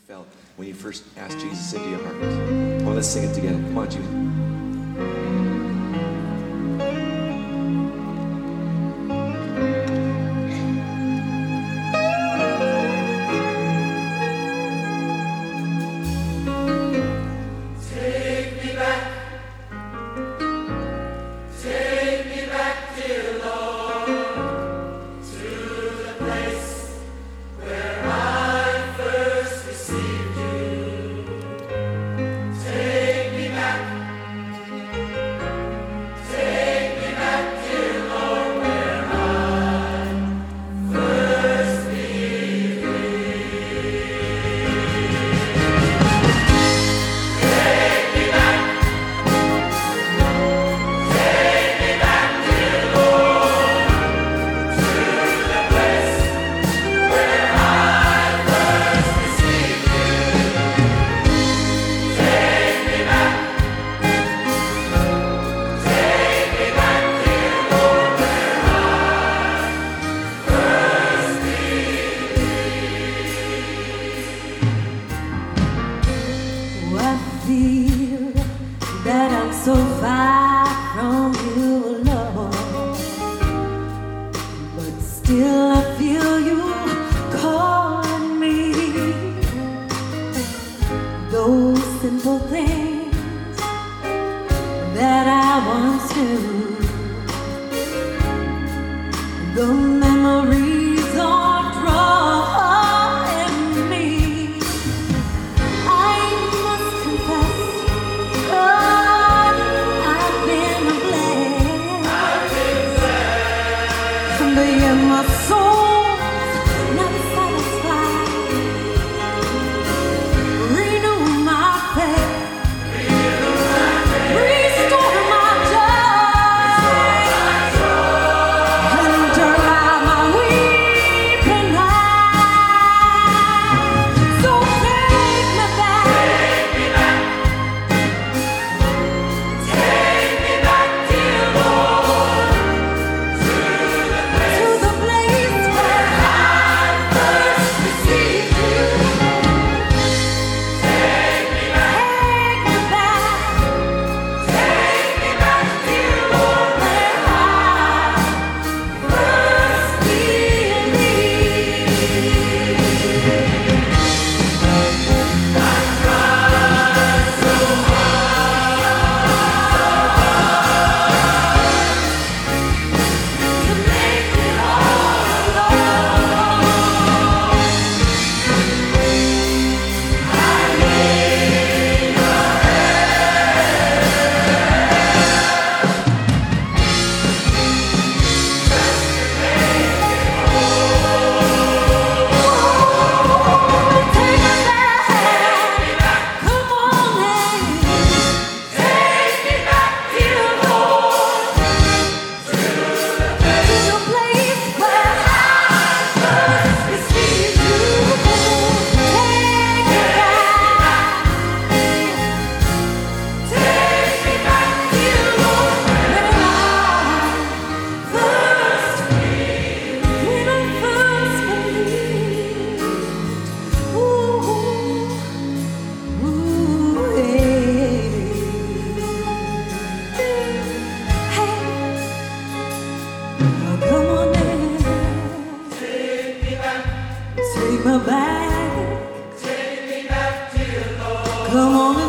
felt when you first asked Jesus into your heart. Come on, let's sing it together. Come on, Judy. That I'm so far from you, Lord, but still I feel you calling me. Those simple things that I once knew, the memories are drawing me. I must confess, my soul's not satisfied. Renew my faith, restore my joy, and dry my weeping eyes. So take me back, dear Lord, to the place where I first received you. Take me back, dear Lord, where I first believed. I tried so hard to make it all alone. I laid your take me back, come on and take me back, dear Lord, to the place where I first received you. Take me back, dear Lord, when I first believed. Ooh, hey. Hey, now come on in. Take me back, dear Lord. Come on in.